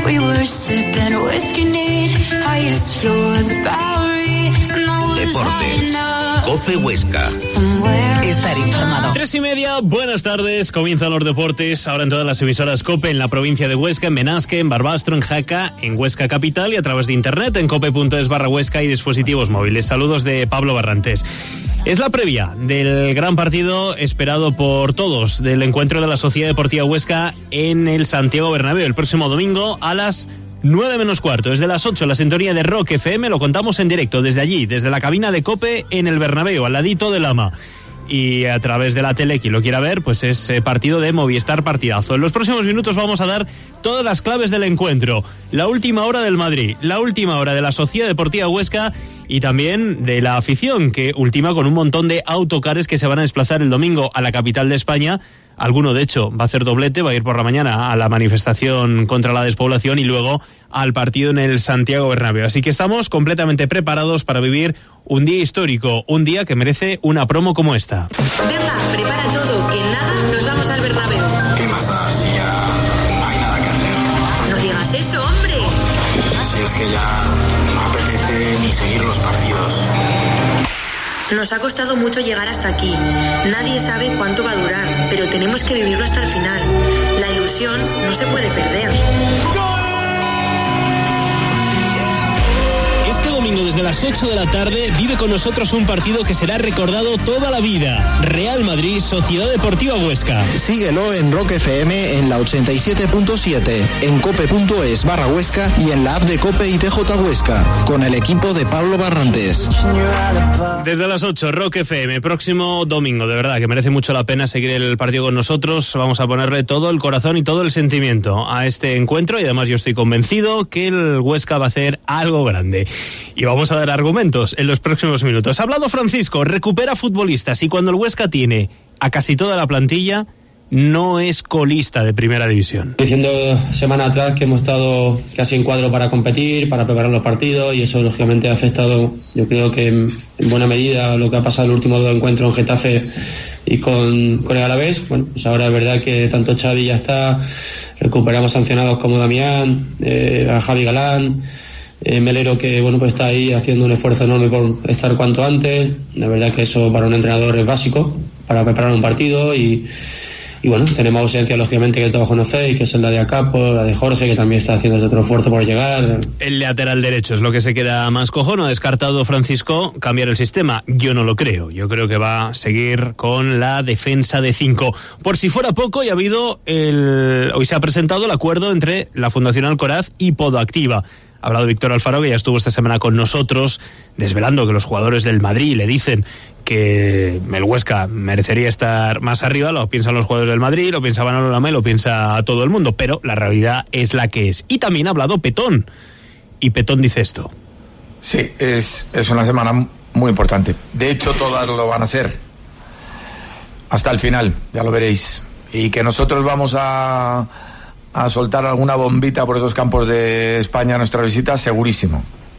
We were sipping whiskey neat, highest floor of the Bowery. Deportes. COPE Huesca. Estar informado. 3:30, buenas tardes. Comienzan los deportes ahora en todas las emisoras COPE en la provincia de Huesca, en Benasque, en Barbastro, en Jaca, en Huesca Capital y a través de internet en cope.es/Huesca y dispositivos móviles. Saludos de Pablo Barrantes. Es la previa del gran partido esperado por todos del encuentro de la Sociedad Deportiva Huesca en el Santiago Bernabéu el próximo domingo a las 9 menos cuarto. Desde las 8, la sintonía de Rock FM, lo contamos en directo desde allí, desde la cabina de COPE en el Bernabéu, al ladito del AMA. Y a través de la tele, quien lo quiera ver, pues es partido de Movistar Partidazo. En los próximos minutos vamos a dar todas las claves del encuentro. La última hora del Madrid, la última hora de la Sociedad Deportiva Huesca y también de la afición, que ultima con un montón de autocares que se van a desplazar el domingo a la capital de España. Alguno, de hecho, va a hacer doblete, va a ir por la mañana a la manifestación contra la despoblación y luego al partido en el Santiago Bernabéu. Así que estamos completamente preparados para vivir un día histórico, un día que merece una promo como esta. Venga, prepara todo, que en nada nos vamos al Bernabéu. ¿Qué más da si ya no hay nada que hacer? No digas eso, hombre. Si es que ya no apetece ni seguir los partidos. Nos ha costado mucho llegar hasta aquí. Nadie sabe cuánto va a durar, pero tenemos que vivirlo hasta el final. La ilusión no se puede perder. Este domingo desde las 8 de la tarde vive con nosotros un partido que será recordado toda la vida. Real Madrid, Sociedad Deportiva Huesca. Síguelo en Rock FM en la 87.7, en cope.es/Huesca y en la app de COPE y TJ Huesca, con el equipo de Pablo Barrantes. Desde las 8, Rock FM, próximo domingo, de verdad que merece mucho la pena seguir el partido con nosotros. Vamos a ponerle todo el corazón y todo el sentimiento a este encuentro y además yo estoy convencido que el Huesca va a hacer algo grande. Y vamos a dar argumentos en los próximos minutos. Ha hablado Francisco, recupera futbolistas y cuando el Huesca tiene a casi toda la plantilla, no es colista de primera división. Diciendo semana atrás que hemos estado casi en cuadro para competir, para preparar los partidos y eso lógicamente ha afectado, yo creo que en buena medida lo que ha pasado en el último 2 encuentros en Getafe y con el Alavés. Bueno, pues ahora es verdad que tanto Xavi ya está, recuperamos sancionados como Damián, a Javi Galán, Melero, que bueno, pues está ahí haciendo un esfuerzo enorme por estar cuanto antes. La verdad que eso para un entrenador es básico para preparar un partido y bueno, tenemos ausencia lógicamente que todos conocéis, que es la de Acapo, la de Jorge, que también está haciendo otro esfuerzo por llegar. El lateral derecho es lo que se queda más cojo. No ha descartado Francisco cambiar el sistema. Yo no lo creo. Yo creo que va a seguir con la defensa de 5. Por si fuera poco, y ha habido hoy se ha presentado el acuerdo entre la Fundación Alcoraz y Podoactiva. Ha hablado Víctor Alfaro, que ya estuvo esta semana con nosotros, desvelando que los jugadores del Madrid le dicen que el Huesca merecería estar más arriba. Lo piensan los jugadores del Madrid, lo piensa Manolo Lama y lo piensa todo el mundo, pero la realidad es la que es. Y también ha hablado Petón, y Petón dice esto. Sí, es una semana muy importante. De hecho, todas lo van a ser. Hasta el final, ya lo veréis. Y que nosotros vamos a soltar alguna bombita por esos campos de España a nuestra visita, segurísimo.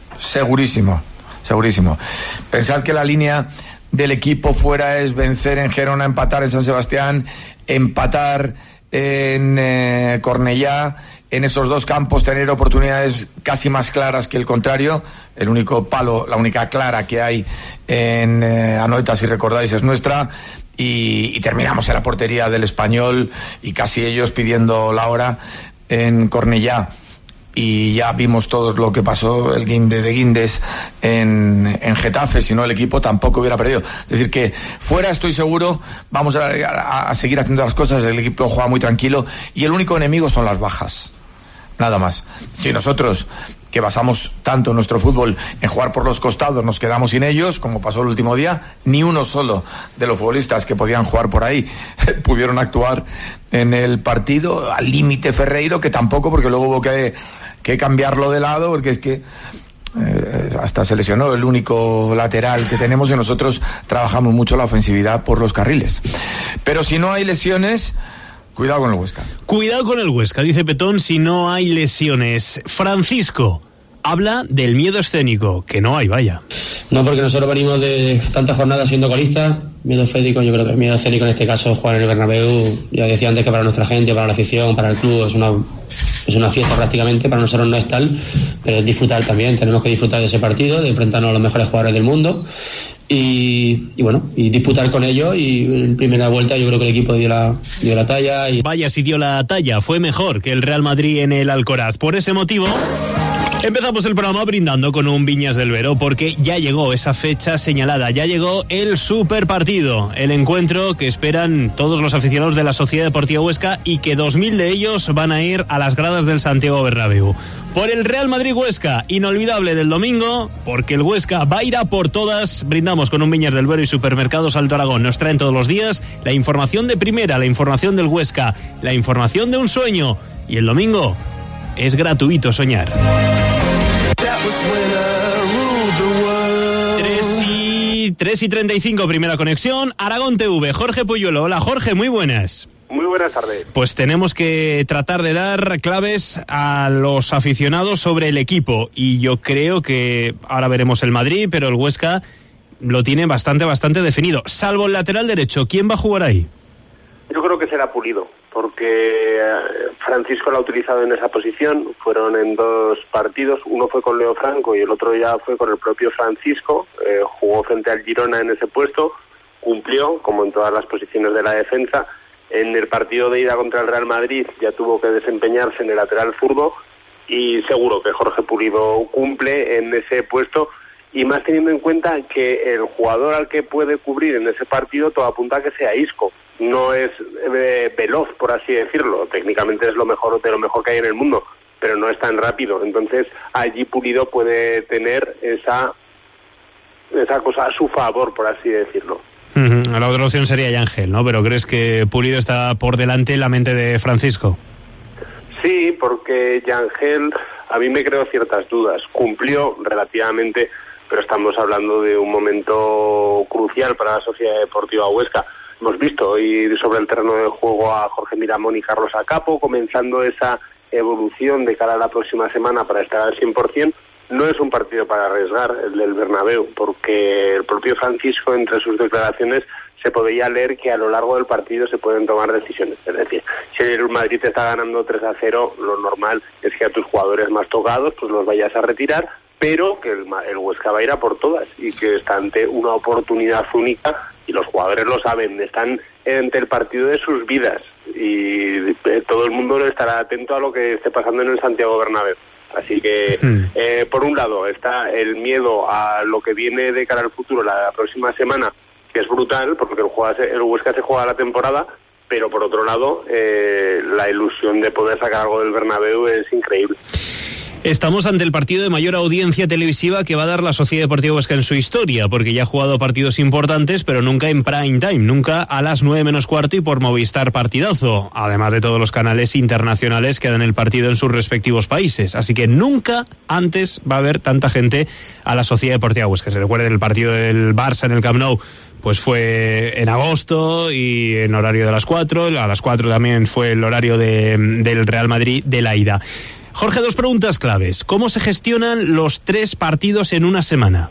Pensad que la línea del equipo fuera es vencer en Gerona, empatar en San Sebastián, empatar en Cornellá, en esos 2 campos tener oportunidades casi más claras que el contrario. El único palo, la única clara que hay en Anoeta, si recordáis, es nuestra. Y terminamos en la portería del Español y casi ellos pidiendo la hora en Cornellá. Y ya vimos todos lo que pasó, el guinde de guindes en Getafe, si no el equipo tampoco hubiera perdido. Es decir que fuera estoy seguro, vamos a seguir haciendo las cosas, el equipo juega muy tranquilo y el único enemigo son las bajas. Nada más. Si nosotros, que basamos tanto nuestro fútbol en jugar por los costados, nos quedamos sin ellos, como pasó el último día, ni uno solo de los futbolistas que podían jugar por ahí pudieron actuar en el partido. Al límite Ferreiro, que tampoco, porque luego hubo que cambiarlo de lado, porque es que hasta se lesionó el único lateral que tenemos y nosotros trabajamos mucho la ofensividad por los carriles. Pero si no hay lesiones, cuidado con el Huesca. Cuidado con el Huesca, dice Petón, si no hay lesiones. Francisco habla del miedo escénico, que no hay, vaya. No, porque nosotros venimos de tantas jornadas siendo colistas, Miedo escénico, yo creo que el miedo escénico en este caso es jugar en el Bernabéu. Ya decía antes que para nuestra gente, para la afición, para el club es una fiesta prácticamente, para nosotros no es tal, pero es disfrutar también. Tenemos que disfrutar de ese partido, de enfrentarnos a los mejores jugadores del mundo y disputar con ellos. Y en primera vuelta yo creo que el equipo dio la talla. Vaya si dio la talla, fue mejor que el Real Madrid en el Alcoraz. Por ese motivo empezamos el programa brindando con un Viñas del Vero, porque ya llegó esa fecha señalada, ya llegó el superpartido, el encuentro que esperan todos los aficionados de la Sociedad Deportiva Huesca y que 2.000 de ellos van a ir a las gradas del Santiago Bernabéu. Por el Real Madrid Huesca, inolvidable del domingo, porque el Huesca va a ir a por todas. Brindamos con un Viñas del Vero y Supermercados Alto Aragón. Nos traen todos los días la información de primera, la información del Huesca, la información de un sueño. Y el domingo es gratuito soñar. 3:35, primera conexión, Aragón TV, Jorge Puyuelo. Hola Jorge, muy buenas. Muy buenas tardes. Pues tenemos que tratar de dar claves a los aficionados sobre el equipo, y yo creo que ahora veremos el Madrid, pero el Huesca lo tiene bastante definido, salvo el lateral derecho. ¿Quién va a jugar ahí? Yo creo que será Pulido, porque Francisco lo ha utilizado en esa posición. Fueron en 2 partidos, uno fue con Leo Franco y el otro ya fue con el propio Francisco. Jugó frente al Girona en ese puesto, cumplió, como en todas las posiciones de la defensa. En el partido de ida contra el Real Madrid ya tuvo que desempeñarse en el lateral zurdo, y seguro que Jorge Pulido cumple en ese puesto, y más teniendo en cuenta que el jugador al que puede cubrir en ese partido todo apunta a que sea Isco. No es veloz, por así decirlo, técnicamente es lo mejor de lo mejor que hay en el mundo, pero no es tan rápido. Entonces allí Pulido puede tener esa cosa a su favor, por así decirlo. La otra opción sería Yangel, ¿no? Pero ¿crees que Pulido está por delante en la mente de Francisco? Sí, porque Yangel a mí me creó ciertas dudas. Cumplió relativamente, pero estamos hablando de un momento crucial para la Sociedad Deportiva Huesca. Hemos visto hoy sobre el terreno de juego a Jorge Miramón y Carlos Acapo, comenzando esa evolución de cara a la próxima semana para estar al 100%. No es un partido para arriesgar el del Bernabéu, porque el propio Francisco, entre sus declaraciones, se podía leer que a lo largo del partido se pueden tomar decisiones. Es decir, si el Madrid te está ganando 3-0, lo normal es que a tus jugadores más tocados pues los vayas a retirar, pero que el Huesca va a ir a por todas y que está ante una oportunidad única, y los jugadores lo saben, están ante el partido de sus vidas, y todo el mundo estará atento a lo que esté pasando en el Santiago Bernabéu. Así que, por un lado, está el miedo a lo que viene de cara al futuro la próxima semana, que es brutal, porque el Huesca se juega la temporada, pero por otro lado, la ilusión de poder sacar algo del Bernabéu es increíble. Estamos ante el partido de mayor audiencia televisiva que va a dar la Sociedad Deportiva Huesca en su historia, porque ya ha jugado partidos importantes, pero nunca en prime time, nunca a las 9 menos cuarto y por Movistar Partidazo, además de todos los canales internacionales que dan el partido en sus respectivos países. Así que nunca antes va a haber tanta gente a la Sociedad Deportiva Huesca. Se recuerda el partido del Barça en el Camp Nou, pues fue en agosto y en horario de las 4, a las 4 también fue el horario del Real Madrid de la ida. Jorge, 2 preguntas claves. ¿Cómo se gestionan los 3 partidos en una semana?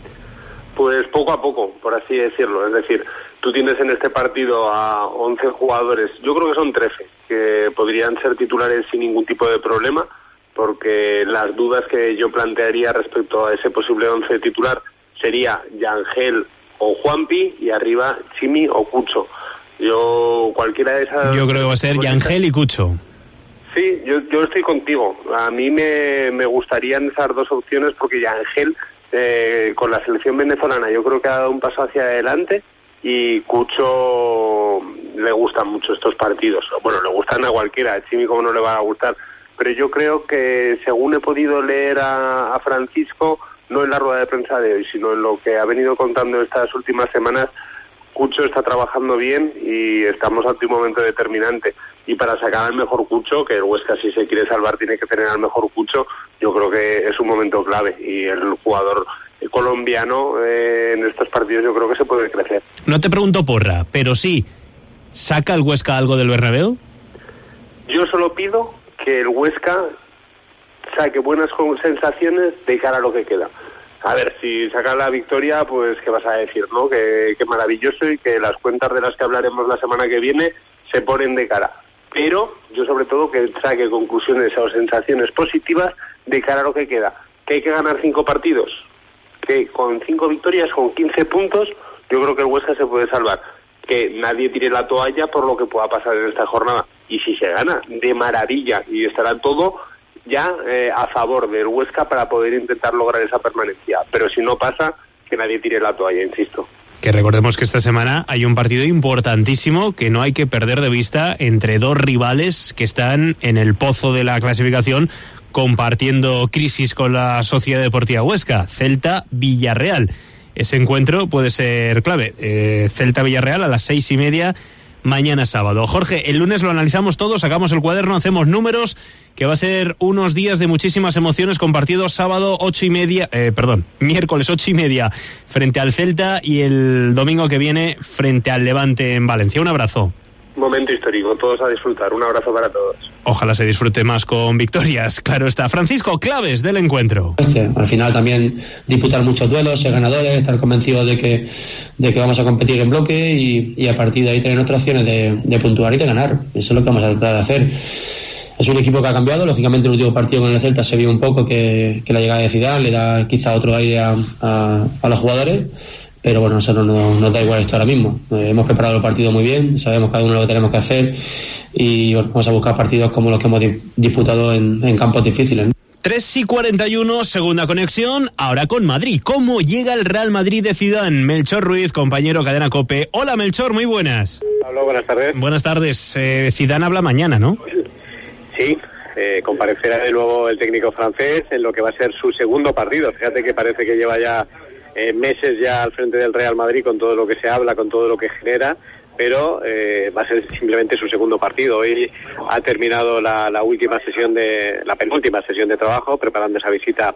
Pues poco a poco, por así decirlo. Es decir, tú tienes en este partido a 11 jugadores, yo creo que son 13, que podrían ser titulares sin ningún tipo de problema, porque las dudas que yo plantearía respecto a ese posible 11 titular sería Yangel o Juanpi, y arriba Chimi o Cucho. Cualquiera de esas... Yo creo que va a ser Yangel y Cucho. Sí, yo estoy contigo. A mí me gustarían esas 2 opciones, porque Yangel, con la selección venezolana, yo creo que ha dado un paso hacia adelante, y Cucho le gustan mucho estos partidos. Bueno, le gustan a cualquiera, a Chimi como no le va a gustar. Pero yo creo que, según he podido leer a Francisco, no en la rueda de prensa de hoy, sino en lo que ha venido contando estas últimas semanas, Cucho está trabajando bien y estamos ante un momento determinante. Y para sacar al mejor Cucho, que el Huesca, si se quiere salvar, tiene que tener al mejor Cucho, yo creo que es un momento clave. Y el jugador colombiano en estos partidos yo creo que se puede crecer. No te pregunto porra, pero sí, ¿saca el Huesca algo del Bernabéu? Yo solo pido que el Huesca saque buenas sensaciones de cara a lo que queda. A ver, si sacan la victoria, pues qué vas a decir, ¿no? Que maravilloso y que las cuentas de las que hablaremos la semana que viene se ponen de cara. Pero yo sobre todo que saque conclusiones o sensaciones positivas de cara a lo que queda. Que hay que ganar 5 partidos. Que con 5 victorias, con 15 puntos, yo creo que el Huesca se puede salvar. Que nadie tire la toalla por lo que pueda pasar en esta jornada. Y si se gana, de maravilla. Y estará todo ya a favor del Huesca para poder intentar lograr esa permanencia. Pero si no pasa, que nadie tire la toalla, insisto. Que recordemos que esta semana hay un partido importantísimo que no hay que perder de vista entre dos rivales que están en el pozo de la clasificación compartiendo crisis con la Sociedad Deportiva Huesca, Celta-Villarreal. Ese encuentro puede ser clave. Celta-Villarreal a las 6:30 mañana sábado. Jorge, el lunes lo analizamos todo, sacamos el cuaderno, hacemos números, que va a ser unos días de muchísimas emociones con partidos miércoles 8:30 frente al Celta y el domingo que viene frente al Levante en Valencia. Un abrazo. Momento histórico, todos a disfrutar. Un abrazo para todos. Ojalá se disfrute más con victorias, claro está. Francisco, claves del encuentro. Al final también disputar muchos duelos, ser ganadores, estar convencidos de que vamos a competir en bloque y a partir de ahí tener nuestras opciones de puntuar y de ganar. Eso es lo que vamos a tratar de hacer. Es un equipo que ha cambiado, lógicamente el último partido con el Celta se vio un poco que la llegada de Zidane le da quizá otro aire a los jugadores. Pero bueno, a nosotros nos da igual esto ahora mismo. Hemos preparado el partido muy bien, sabemos cada uno lo que tenemos que hacer y bueno, vamos a buscar partidos como los que hemos disputado en campos difíciles. 3:41, segunda conexión, ahora con Madrid. ¿Cómo llega el Real Madrid de Zidane? Melchor Ruiz, compañero Cadena COPE. Hola Melchor, muy buenas. Hola, buenas tardes. Buenas tardes. Zidane habla mañana, ¿no? Sí. Comparecerá de nuevo el técnico francés en lo que va a ser su segundo partido. Fíjate que parece que lleva ya meses ya al frente del Real Madrid con todo lo que se habla, con todo lo que genera, pero va a ser simplemente su segundo partido. Hoy ha terminado la penúltima sesión de trabajo preparando esa visita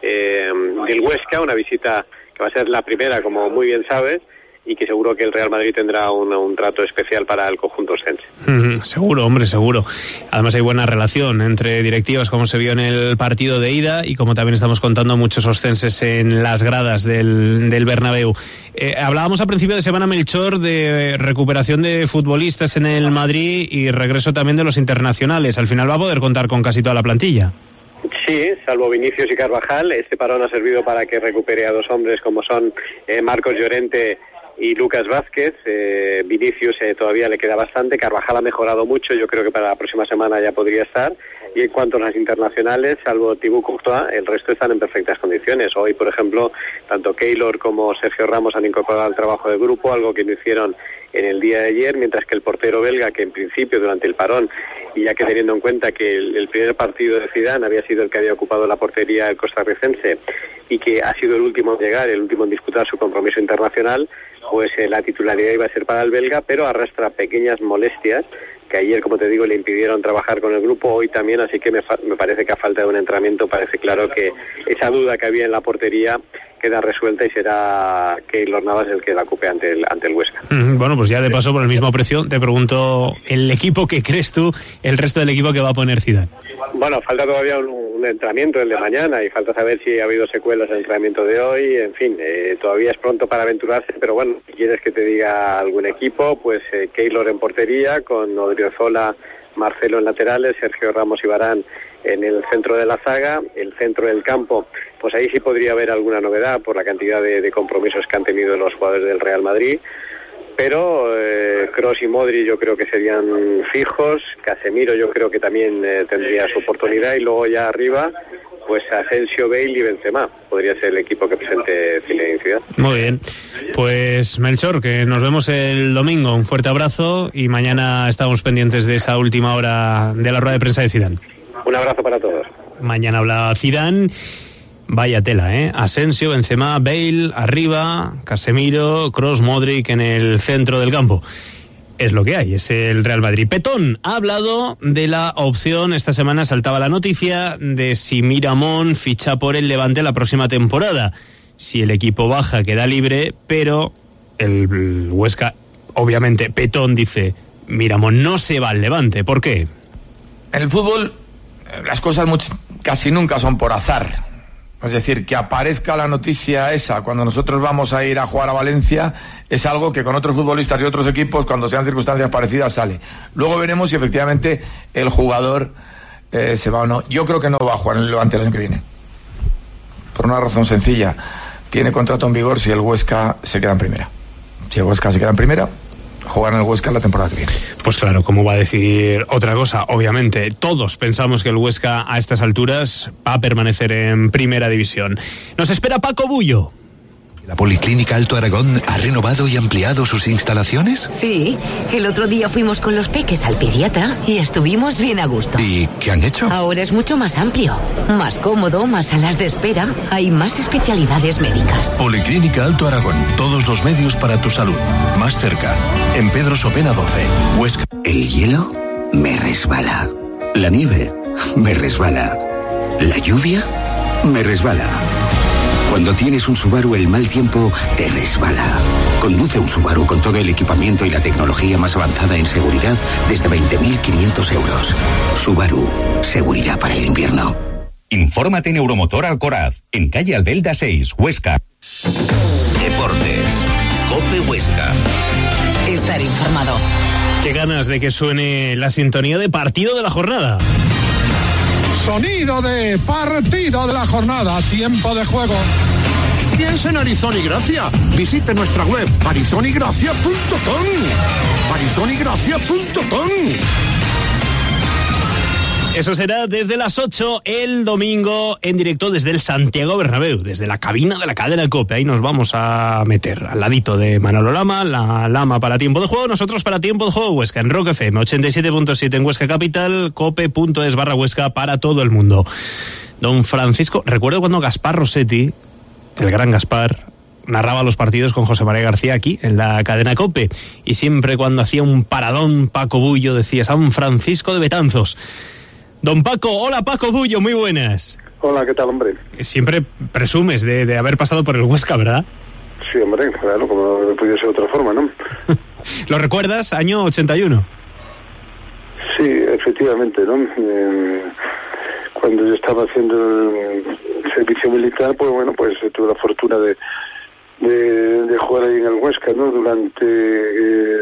del Huesca, una visita que va a ser la primera, como muy bien sabes, y que seguro que el Real Madrid tendrá un trato especial para el conjunto ostense. Seguro, hombre, seguro. Además hay buena relación entre directivas, como se vio en el partido de ida y como también estamos contando muchos ostenses en las gradas del Bernabéu. Hablábamos a principio de semana, Melchor, de recuperación de futbolistas en el Madrid y regreso también de los internacionales. Al final va a poder contar con casi toda la plantilla. Sí, salvo Vinicius y Carvajal. Este parón ha servido para que recupere a dos hombres como son Marcos Llorente y Lucas Vázquez. Vinicius todavía le queda bastante, Carvajal ha mejorado mucho, yo creo que para la próxima semana ya podría estar, y en cuanto a las internacionales, salvo Thibaut Courtois, el resto están en perfectas condiciones. Hoy, por ejemplo, tanto Keylor como Sergio Ramos han incorporado al trabajo de grupo, algo que no hicieron en el día de ayer, mientras que el portero belga, que en principio durante el parón, y ya que teniendo en cuenta que el primer partido de Zidane había sido el que había ocupado la portería el costarricense y que ha sido el último en llegar, el último en disputar su compromiso internacional, pues la titularidad iba a ser para el belga, pero arrastra pequeñas molestias que ayer, como te digo, le impidieron trabajar con el grupo, hoy también, así que me parece que a falta de un entrenamiento parece claro que esa duda que había en la portería queda resuelta y será Keylor Navas el que la ocupe ante el Huesca. Bueno, pues ya de paso, por el mismo precio, te pregunto, ¿el equipo que crees tú, el resto del equipo que va a poner Zidane? Bueno, falta todavía un entrenamiento, el de mañana, y falta saber si ha habido secuelas en el entrenamiento de hoy. En fin, todavía es pronto para aventurarse, pero bueno, si quieres que te diga algún equipo, pues Keylor en portería, con Odriozola, Marcelo en laterales, Sergio Ramos y Varane en el centro de la zaga, el centro del campo, pues ahí sí podría haber alguna novedad por la cantidad de compromisos que han tenido los jugadores del Real Madrid, pero Kroos y Modric yo creo que serían fijos, Casemiro yo creo que también tendría su oportunidad, y luego ya arriba pues Asensio, Bale y Benzema podría ser el equipo que presente Zinedine Zidane. Muy bien, pues Melchor, que nos vemos el domingo, un fuerte abrazo y mañana estamos pendientes de esa última hora de la rueda de prensa de Zidane. Un abrazo para todos. Mañana habla Zidane. Vaya tela, Asensio, Benzema, Bale arriba, Casemiro, Kroos, Modric en el centro del campo. Es lo que hay, es el Real Madrid. Petón ha hablado de la opción, esta semana saltaba la noticia de si Miramón ficha por el Levante la próxima temporada. Si el equipo baja queda libre, pero el Huesca, obviamente, Petón dice, Miramón no se va al Levante. ¿Por qué? En el fútbol las cosas casi nunca son por azar. Es decir, que aparezca la noticia esa cuando nosotros vamos a ir a jugar a Valencia es algo que con otros futbolistas y otros equipos, cuando sean circunstancias parecidas, sale. Luego veremos si efectivamente el jugador se va o no. Yo creo que no va a jugar en el Levante el año que viene. Por una razón sencilla. Tiene contrato en vigor si el Huesca se queda en primera. Si el Huesca se queda en primera, jugar en el Huesca la temporada que viene. Pues claro, ¿cómo va a decir otra cosa? Obviamente, todos pensamos que el Huesca a estas alturas va a permanecer en primera división. Nos espera Paco Bullo. ¿La Policlínica Alto Aragón ha renovado y ampliado sus instalaciones? Sí, el otro día fuimos con los peques al pediatra y estuvimos bien a gusto. ¿Y qué han hecho? Ahora es mucho más amplio, más cómodo, más salas de espera, hay más especialidades médicas. Policlínica Alto Aragón, todos los medios para tu salud, más cerca, en Pedro Sopena 12, Huesca. El hielo me resbala, la nieve me resbala, la lluvia me resbala. Cuando tienes un Subaru, el mal tiempo te resbala. Conduce un Subaru con todo el equipamiento y la tecnología más avanzada en seguridad desde 20.500 euros. Subaru, seguridad para el invierno. Infórmate en Euromotor Alcoraz, en calle Albelda 6, Huesca. Deportes, COPE Huesca. Estar informado. Qué ganas de que suene la sintonía de partido de la jornada. Sonido de partido de la jornada, tiempo de juego. Piensa en Arizona y Gracia. Visite nuestra web arizonigracia.com. arizonigracia.com. Eso será desde las 8 el domingo en directo desde el Santiago Bernabéu, desde la cabina de la cadena COPE. Ahí nos vamos a meter al ladito de Manolo Lama, la Lama para tiempo de juego, nosotros para tiempo de juego Huesca, en Rock FM 87.7 en Huesca Capital, cope.es/Huesca para todo el mundo. Don Francisco, recuerdo cuando Gaspar Rossetti, el gran Gaspar, narraba los partidos con José María García aquí, en la cadena COPE, y siempre cuando hacía un paradón Paco Bullo decía San Francisco de Betanzos. Don Paco, hola Paco Bullo, muy buenas. Hola, ¿qué tal, hombre? Siempre presumes de haber pasado por el Huesca, ¿verdad? Sí, hombre, claro, como no podía ser de otra forma, ¿no? ¿Lo recuerdas? Año 81. Sí, efectivamente, ¿no? Cuando yo estaba haciendo el servicio militar, pues bueno, pues tuve la fortuna de jugar ahí en el Huesca, ¿no? Durante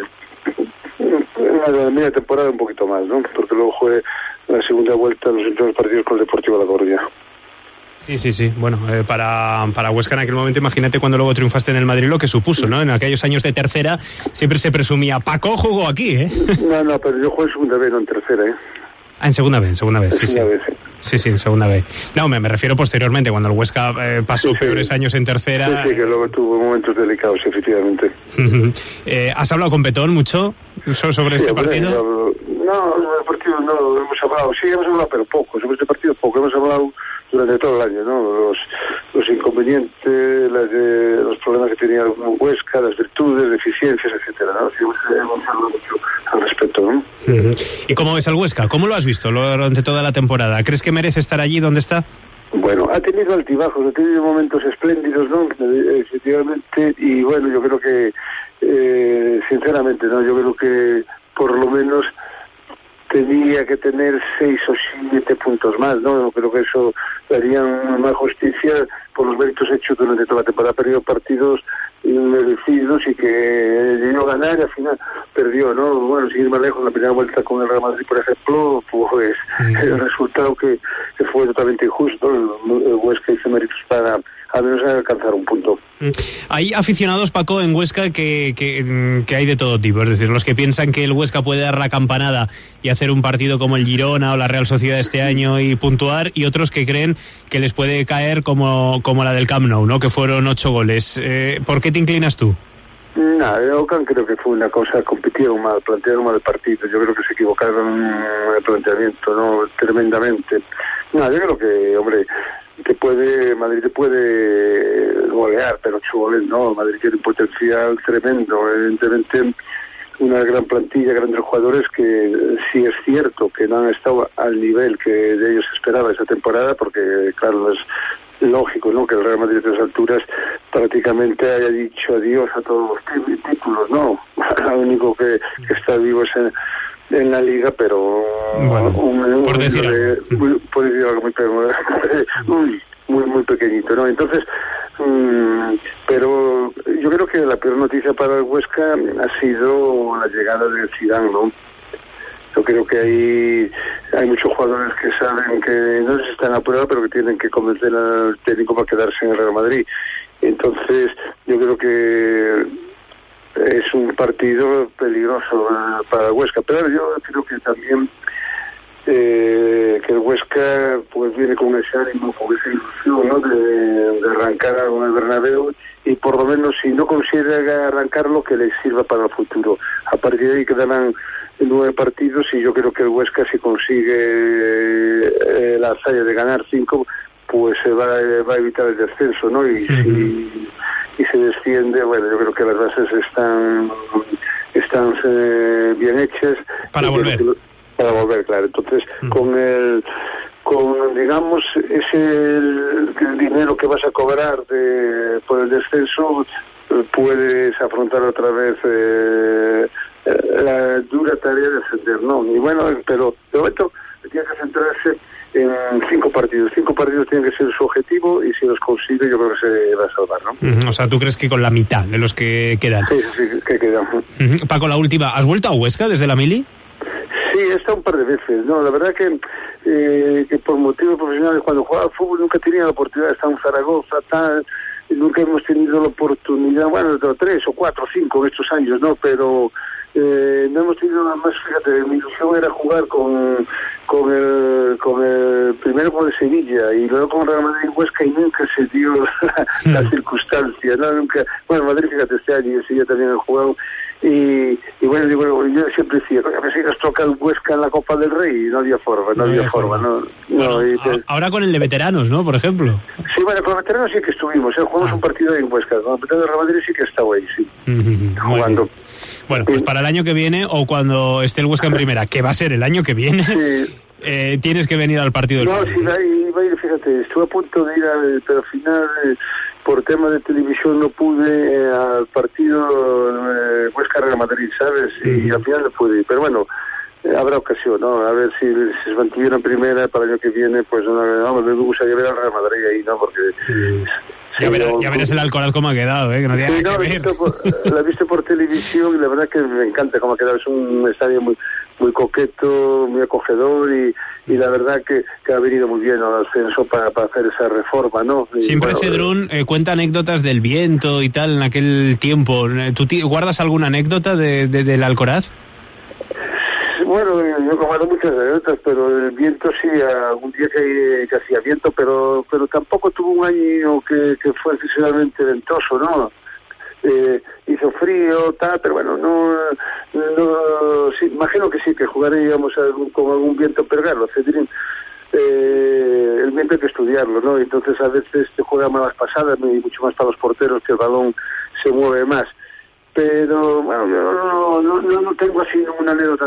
la media temporada, un poquito más, ¿no? Porque luego jugué la segunda vuelta en los últimos partidos con el Deportivo La Coruña. Sí. Bueno, para Huesca en aquel momento, imagínate cuando luego triunfaste en el Madrid lo que supuso, ¿no? En aquellos años de tercera siempre se presumía, Paco jugó aquí, ¿eh? No, pero yo jugué en segunda vez, no en tercera, ¿eh? Ah, en segunda vez, sí. Sí, en segunda vez. No, me refiero posteriormente, cuando el Huesca pasó peores años en tercera. Sí, que luego tuvo momentos delicados, efectivamente. ¿Has hablado con Petón mucho sobre este partido? No, el partido no hemos hablado. Sí, hemos hablado, pero poco. Sobre este partido poco. Hemos hablado durante todo el año, ¿no? Los inconvenientes, los problemas que tenía el Huesca, las virtudes, deficiencias, etcétera, ¿no? Sí, hemos hablado mucho al respecto, ¿no? ¿Y cómo ves al Huesca? ¿Cómo lo has visto durante toda la temporada? ¿Crees que merece estar allí donde está? Bueno, ha tenido altibajos, ha tenido momentos espléndidos, ¿no? Efectivamente, y bueno, yo creo que, sinceramente, ¿no? Yo creo que por lo menos tenía que tener 6 o 7 puntos más, ¿no? Creo que eso daría más justicia por los méritos hechos durante toda la temporada. Ha perdido partidos inmerecidos y que llegó a ganar y al final perdió, ¿no? Bueno, sin ir más lejos, en la primera vuelta con el Real Madrid, por ejemplo, pues el resultado que fue totalmente injusto. El Huesca hizo méritos para al menos alcanzar un punto. Hay aficionados, Paco, en Huesca que hay de todo tipo, es decir, los que piensan que el Huesca puede dar la campanada y hacer un partido como el Girona o la Real Sociedad este año y puntuar, y otros que creen que les puede caer como la del Camp Nou, ¿no? Que fueron 8 goles. ¿Por qué te inclinas tú? No, Ocan creo que fue una cosa, compitieron mal, plantearon mal el partido. Yo creo que se equivocaron en el planteamiento, ¿no? Tremendamente. No, yo creo que, hombre, Madrid te puede golear, pero 8 goles no. Madrid tiene un potencial tremendo. Evidentemente, una gran plantilla, grandes jugadores que sí es cierto que no han estado al nivel que de ellos se esperaba esa temporada, porque, claro, es lógico, ¿no?, que el Real Madrid a estas alturas prácticamente haya dicho adiós a todos los títulos, ¿no? Lo único que está vivo es en la liga, pero bueno, por decir algo muy muy pequeñito, ¿no? Entonces, pero yo creo que la peor noticia para el Huesca ha sido la llegada de Zidane, ¿no? Yo creo que hay muchos jugadores que saben que no sé si están a prueba, pero que tienen que convencer al técnico para quedarse en el Real Madrid. Entonces, yo creo que es un partido peligroso para el Huesca. Pero yo creo que también que el Huesca pues viene con ese ánimo, con esa ilusión, ¿no? de arrancar algo en el Bernabéu, y por lo menos si no consigue arrancarlo, que le sirva para el futuro. A partir de ahí quedarán 9 partidos, y yo creo que el Huesca, si consigue la hazaña de ganar 5, pues se va a evitar el descenso, ¿no? Y si se desciende, bueno, yo creo que las bases están bien hechas para volver. Para volver, claro. Entonces, con digamos, el dinero que vas a cobrar por el descenso, puedes afrontar otra vez la dura tarea de ascender, ¿no? Y bueno, pero de momento tiene que centrarse en 5 partidos. 5 partidos tienen que ser su objetivo, y si los consigue, yo creo que se va a salvar, ¿no? O sea, ¿tú crees que con la mitad de los que quedan? Sí, que quedan. Paco, la última. ¿Has vuelto a Huesca desde la mili? Sí, he estado un par de veces. No, la verdad que por motivos profesionales, cuando jugaba al fútbol nunca tenía la oportunidad de estar en Zaragoza, tal. Nunca hemos tenido la oportunidad, bueno, 3 o 4 o 5 en estos años, ¿no? Pero no hemos tenido nada más. Fíjate, mi ilusión era jugar con el primero con el Sevilla y luego con Real Madrid y Huesca, y nunca se dio la circunstancia, ¿no? Nunca. Bueno, Madrid, fíjate, este año y el Sevilla también han jugado. Y bueno, digo, yo siempre decía, a ver si nos toca el Huesca en la Copa del Rey, y no había forma, ¿no? Ahora con el de veteranos, ¿no? Por ejemplo. Sí, bueno, con veteranos sí que estuvimos, jugamos un partido en Huesca, con el veterano de Real Madrid sí que estaba ahí, sí, jugando. Bueno, pues para el año que viene, o cuando esté el Huesca en primera, que va a ser el año que viene, sí. Tienes que venir al partido del Madrid. Sí, iba a ir, fíjate, estuve a punto de ir, pero al final, por tema de televisión, no pude al partido Huesca-Real Madrid, ¿sabes? Y al final no pude ir, pero bueno, habrá ocasión, ¿no? A ver si se mantuviera en primera para el año que viene, pues no, me gustaría ver al Real Madrid ahí, ¿no? Porque... Ya verás el Alcoraz cómo ha quedado, que no tiene nada que ver. La he visto por televisión, y la verdad que me encanta cómo ha quedado. Es un estadio muy coqueto, muy acogedor, y la verdad que ha venido muy bien al ascenso para hacer esa reforma, ¿no? Siempre Cedrún cuenta anécdotas del viento y tal en aquel tiempo. ¿Tú guardas alguna anécdota del Alcoraz? Bueno, yo he tomado muchas anécdotas, pero el viento sí, algún día que hacía viento, pero tampoco tuvo un año que fue excesivamente ventoso, ¿no? Hizo frío, tal, pero bueno, no sí, imagino que sí, que jugaríamos con algún viento pergalo, Cedrín. El viento hay que estudiarlo, ¿no? Entonces a veces te juega malas pasadas, y mucho más para los porteros, que el balón se mueve más. Pero bueno, yo no tengo así ninguna anécdota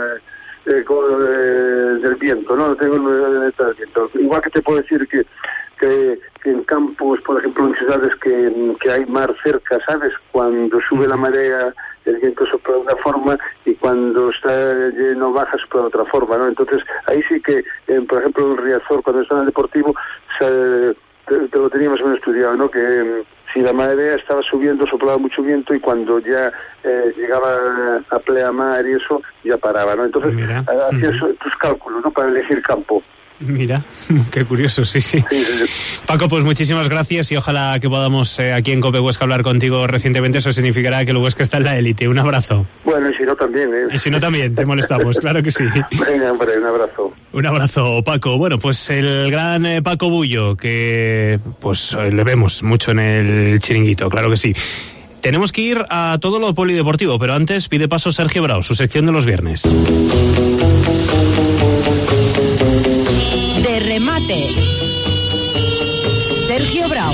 del viento, no tengo ninguna anécdota del viento. Igual que te puedo decir que en campos, por ejemplo, en ciudades que hay mar cerca, ¿sabes? Cuando sube la marea, el viento sopla de una forma, y cuando está lleno baja sopla de otra forma, ¿no? Entonces ahí sí que, por ejemplo, en Riazor, cuando está en el Deportivo, te lo teníamos bien estudiado, ¿no? Que si la marea estaba subiendo, soplaba mucho viento, y cuando ya llegaba a pleamar y eso, ya paraba, ¿no? Entonces hacías tus cálculos, ¿no? Para elegir campo. Mira, qué curioso, sí. Paco, pues muchísimas gracias, y ojalá que podamos aquí en COPE Huesca hablar contigo recientemente. Eso significará que el Huesca está en la élite. Un abrazo. Bueno, y si no también, Y si no también, te molestamos, claro que sí. Venga, hombre, un abrazo. Un abrazo, Paco. Bueno, pues el gran Paco Bullo, que pues le vemos mucho en el Chiringuito, claro que sí. Tenemos que ir a todo lo polideportivo, pero antes pide paso Sergio Brau, su sección de los viernes. De remate, Sergio Brau.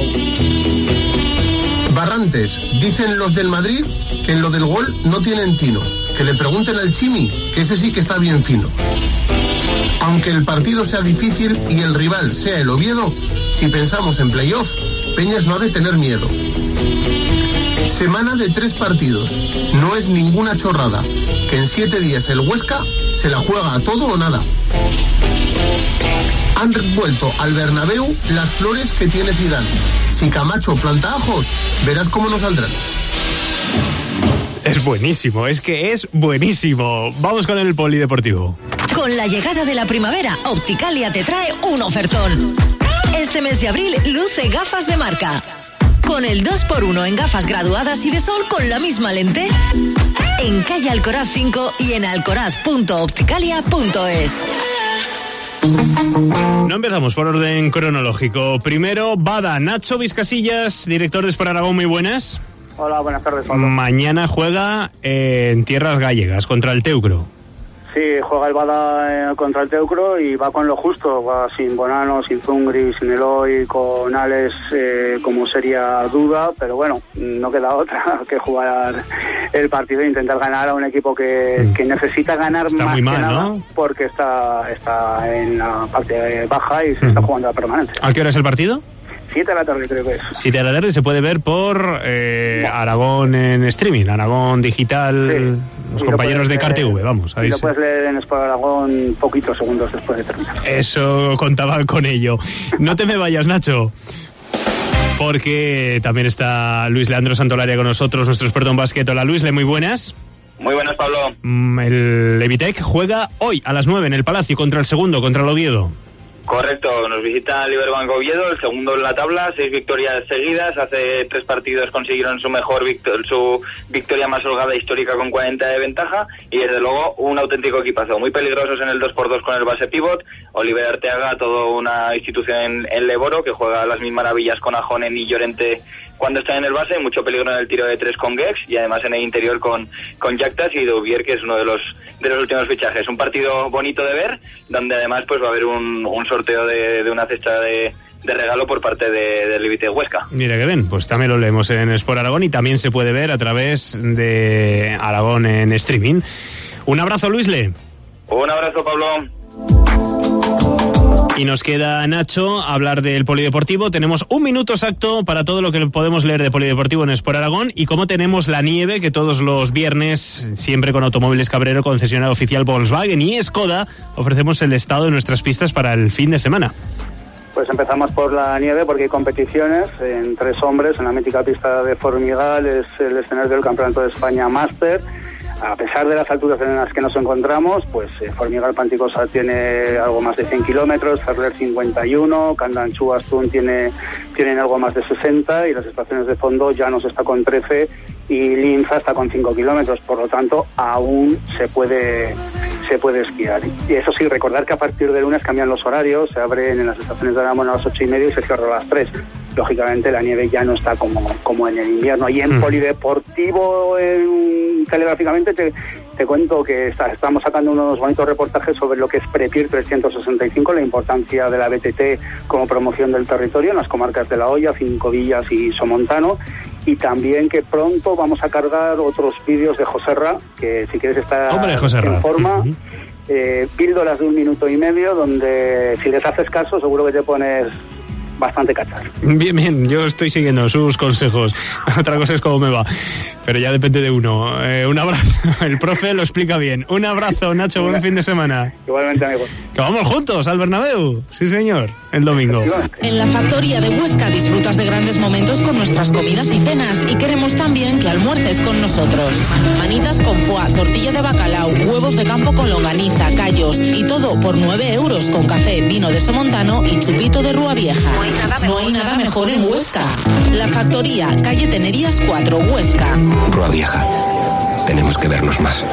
Barrantes, dicen los del Madrid que en lo del gol no tienen tino. Que le pregunten al Chimi, que ese sí que está bien fino. Aunque el partido sea difícil y el rival sea el Oviedo, si pensamos en playoff, Peñas no ha de tener miedo. Semana de 3 partidos, no es ninguna chorrada, que en 7 días el Huesca se la juega a todo o nada. Han vuelto al Bernabéu las flores que tiene Zidane. Si Camacho planta ajos, verás cómo no saldrán. Es buenísimo, es que es buenísimo. Vamos con el polideportivo. Con la llegada de la primavera, Opticalia te trae un ofertón. Este mes de abril luce gafas de marca. Con el 2x1 en gafas graduadas y de sol con la misma lente. En calle Alcoraz 5 y en alcoraz.opticalia.es. No empezamos por orden cronológico. Primero, Bada, Nacho Vizcasillas, director de Sport Aragón, muy buenas. Hola, buenas tardes, Pablo. Mañana juega en tierras gallegas contra el Teucro. Sí, juega el Bada contra el Teucro y va con lo justo, va sin Bonano, sin Zungri, sin Eloy, con Alex como sería duda, pero bueno, no queda otra que jugar el partido e intentar ganar a un equipo que necesita ganar está más muy mal, que nada, ¿no? Porque está en la parte baja y se está jugando a permanente. ¿A qué hora es el partido? 7 de la tarde creo que es. 7 de la tarde se puede ver por Aragón en streaming, Aragón Digital, sí. Los compañeros de CarTV, vamos. Ahí lo puedes leer en Sport Aragón poquitos segundos después de terminar. Eso contaba con ello. No te me vayas, Nacho, porque también está Luis Leandro Santolaria con nosotros, nuestro experto en básquet. Hola, Luis, muy buenas. Muy buenas, Pablo. El Levitec juega hoy a las 9 en el Palacio contra el segundo, contra el Oviedo. Correcto, nos visita Liberbank Oviedo, el segundo en la tabla, 6 victorias seguidas, hace 3 partidos consiguieron su victoria más holgada histórica con 40 de ventaja y desde luego un auténtico equipazo, muy peligrosos en el 2x2 con el base pivot, Oliver Arteaga, toda una institución en Leboro que juega las mil maravillas con Ajonen y Llorente cuando está en el base, mucho peligro en el tiro de 3 con Gex y además en el interior con Jactas y Douvier, que es uno de los últimos fichajes. Un partido bonito de ver, donde además pues va a haber un sorteo de una cesta de regalo por parte del Levitec Huesca. Mira que bien, pues también lo leemos en Sport Aragón y también se puede ver a través de Aragón en streaming. Un abrazo, Luisle. Un abrazo, Pablo. Y nos queda, Nacho, hablar del polideportivo. Tenemos un minuto exacto para todo lo que podemos leer de polideportivo en Sport Aragón y como tenemos la nieve, que todos los viernes, siempre con Automóviles Cabrero, concesionario oficial Volkswagen y Skoda, ofrecemos el estado de nuestras pistas para el fin de semana. Pues empezamos por la nieve porque hay competiciones en 3 hombres en la mítica pista de Formigal, es el escenario del Campeonato de España Máster. A pesar de las alturas en las que nos encontramos, pues Formigal Panticosa tiene algo más de 100 kilómetros, Ferrer 51, Candanchú Astún tienen algo más de 60 y las estaciones de fondo Llanos está con 13 y Linza está con 5 kilómetros, por lo tanto aún se puede esquiar. Y eso sí, recordar que a partir de lunes cambian los horarios, se abren en las estaciones de Aramón a las 8:30 y se cierran a las 3. Lógicamente la nieve ya no está como en el invierno. Y en polideportivo, telegráficamente, te cuento que estamos sacando unos bonitos reportajes sobre lo que es Prepir 365, la importancia de la BTT como promoción del territorio en las comarcas de La Hoya, Cinco Villas y Somontano. Y también que pronto vamos a cargar otros vídeos de Joserra, que si quieres estar en forma, píldoras de 1 minuto y medio, donde si les haces caso seguro que te pones bastante cachar. Bien, yo estoy siguiendo sus consejos. Otra cosa es cómo me va, pero ya depende de uno. Un abrazo, el profe lo explica bien. Un abrazo, Nacho, buen fin de semana. Igualmente, amigos. Que vamos juntos al Bernabéu, sí señor, el domingo. En la factoría de Huesca disfrutas de grandes momentos con nuestras comidas y cenas y queremos también que almuerces con nosotros. Manitas con foie, tortilla de bacalao, huevos de campo con longaniza, callos y todo por 9 euros con café, vino de Somontano y chupito de Rúa Vieja. No hay nada mejor en Huesca. La factoría, calle Tenerías 4, Huesca. Rúa Vieja, tenemos que vernos más.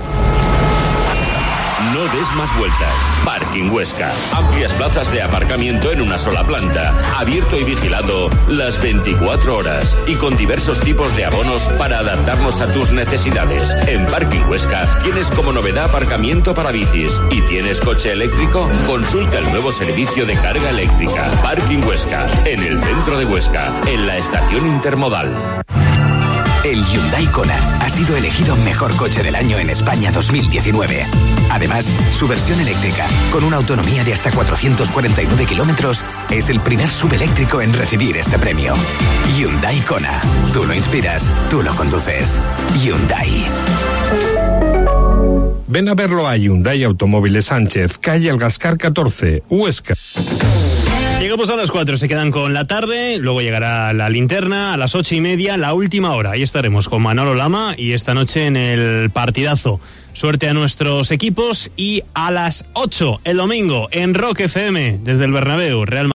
No des más vueltas. Parking Huesca. Amplias plazas de aparcamiento en una sola planta. Abierto y vigilado las 24 horas. Y con diversos tipos de abonos para adaptarnos a tus necesidades. En Parking Huesca tienes como novedad aparcamiento para bicis. ¿Y tienes coche eléctrico? Consulta el nuevo servicio de carga eléctrica. Parking Huesca. En el centro de Huesca. En la estación intermodal. El Hyundai Kona ha sido elegido mejor coche del año en España 2019. Además, su versión eléctrica, con una autonomía de hasta 449 kilómetros, es el primer subeléctrico en recibir este premio. Hyundai Kona. Tú lo inspiras, tú lo conduces. Hyundai. Ven a verlo a Hyundai Automóviles Sánchez, calle El Gascar 14, Huesca. Llegamos a las 4, se quedan con la tarde, luego llegará la linterna a las 8:30, la última hora. Ahí estaremos con Manolo Lama y esta noche en el partidazo. Suerte a nuestros equipos y a las 8 el domingo en Rock FM desde el Bernabéu, Real Madrid.